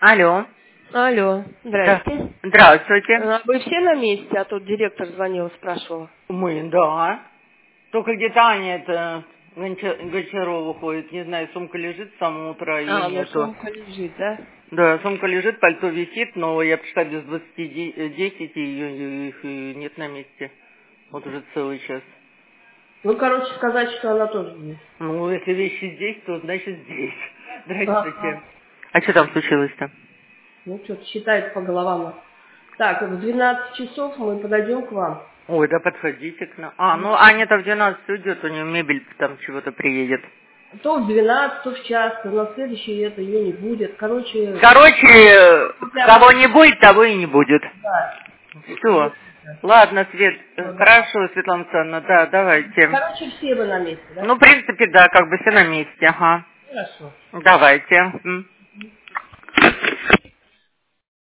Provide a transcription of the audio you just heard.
Алло. Алло, здрасте. Здравствуйте. Вы все на месте? А тут директор звонил, спрашивал. Мы, да. Только где-то Аня Гончарова ходит. Не знаю, сумка лежит с самого утра, ее нету. Сумка лежит, да? Да, сумка лежит, пальто висит, но я пришла без 20:10, и ее нет на месте. Вот уже целый час. Ну, короче, сказать, что она тоже есть. Ну, если вещи здесь, то значит здесь. Здравствуйте. Ага. А что там случилось-то? Ну, что-то считает по головам. Так, в 12 часов мы подойдем к вам. Ой, да подходите к нам. Ну Аня-то в 12 уйдет, у нее мебель там чего-то приедет. То в 12, то в час, то на следующий это ее не будет. Короче, кого не будет, того и не будет. да. Все. Ладно, Свет, хорошо, Светлана Александровна, да, давайте. Короче, все вы на месте, да? Ну, в принципе, да, как бы все на месте, ага. Хорошо. Давайте.